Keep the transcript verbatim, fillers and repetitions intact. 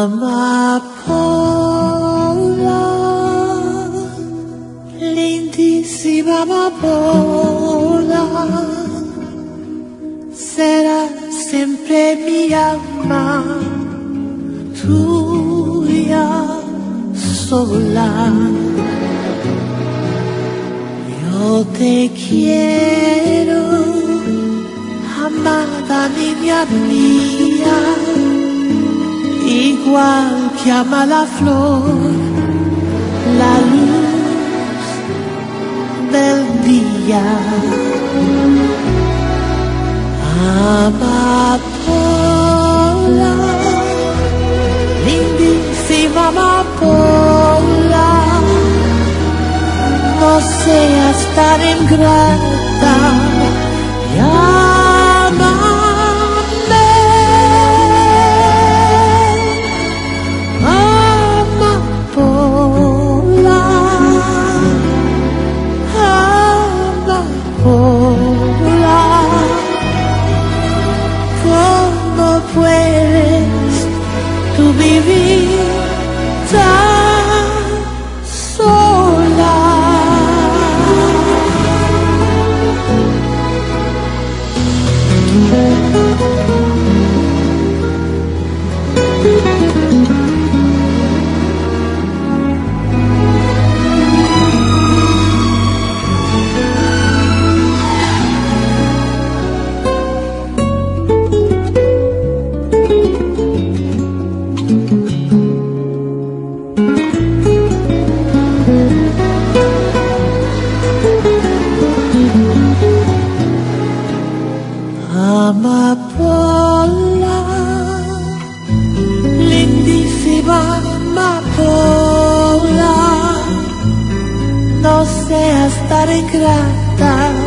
Amapola, lindísima amapola, será siempre mi alma, tuya sola. Yo te quiero, amada niña mía, igual que ama la flor, la luz del día. Amapola, lindísima amapola, no seas tan ingrata, llámame. Amapola, amapola, ¿cómo puedes tú vivir tan sola? Amapola, lindísima amapola, no seas tan ingrata.